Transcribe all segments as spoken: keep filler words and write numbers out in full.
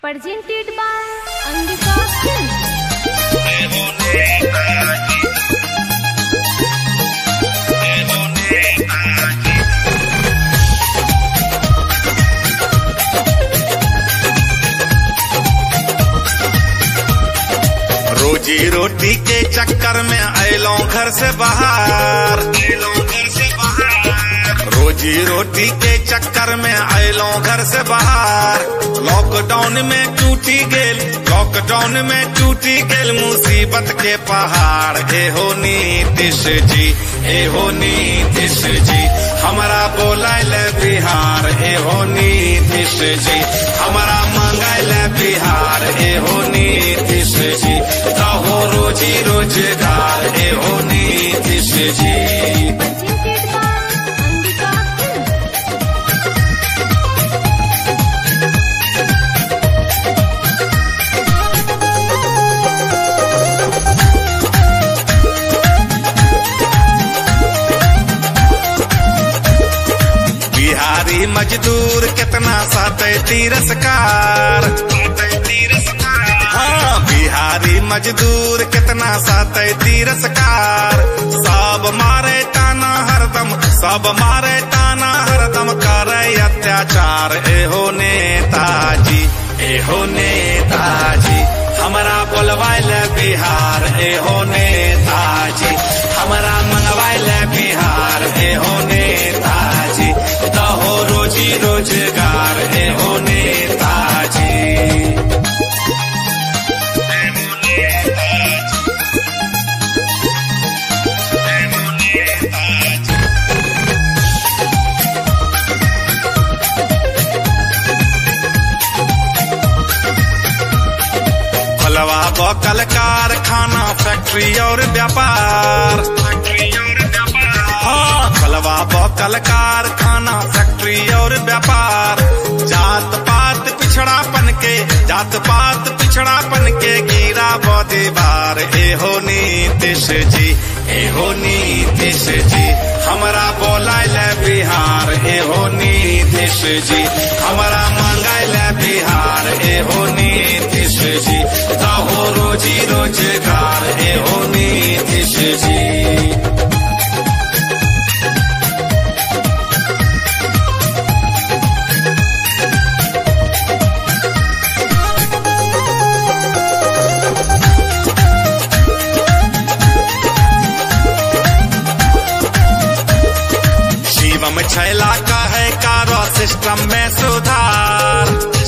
Presented by Angika Films. रोजी रोटी के चक्कर में आयलों घर से बाहर रोजी रोटी के चक्कर में आयलों घर से बाहर लॉकडाउन में टूटी गेल लॉकडाउन में टूटी गेल मुसीबत के पहाड़ ए हो नीतीश जी ए हो नीतीश जी हमारा बोलायल बिहार ए हो नीतीश जी हमारा मंगायल बिहार ए हो नीतीश जी कहो रोजी रोजगार ए हो नीतीश जी। बिहारी मजदूर कितना साते तिरस्कार हाँ बिहारी मजदूर कितना साते तिरस्कार सब मारे ताना हरदम सब मारे ताना हरदम करे अत्याचार ए हो नेताजी ए हो नेताजी हमारा बोलवाइल बिहार ए हो नेताजी हमारा मंगवाइल बिहार ए हो नेताजी कहो रोजी रोजगार ए हो नेताजी। फलवा बकल कारखाना फैक्ट्री और व्यापार हाँ फलवा बकल कारखाना फैक्ट्री और व्यापार जात पात पिछड़ापन के जात पात पिछड़ापन के गिरा दीवार ए हो नीतीश जी ए हो नीतीश जी हमारा बोलायल बिहार ए हो नीतीश जी हमारा मंगायल बिहार ए हो नीतीश जी कहो रोजी रोजगार ए हो नीतीश जी। शिवम छैला का है कारो सिस्टम में सुधार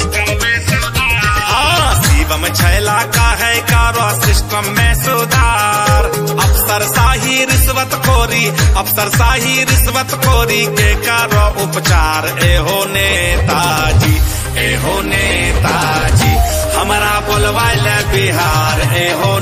हाँ शिवम छैला का है कारो सिस्टम में सुधार अफसर शाही रिश्वत खोरी अफसर शाही रिश्वत खोरी के कारो उपचार ए हो नेताजी ए हो नेताजी हमारा बोलवाइल बिहार ए हो